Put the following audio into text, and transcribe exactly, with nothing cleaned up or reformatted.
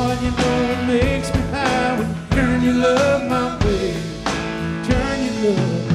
Lord, you know it makes me high when you turn your love my way. Turn your love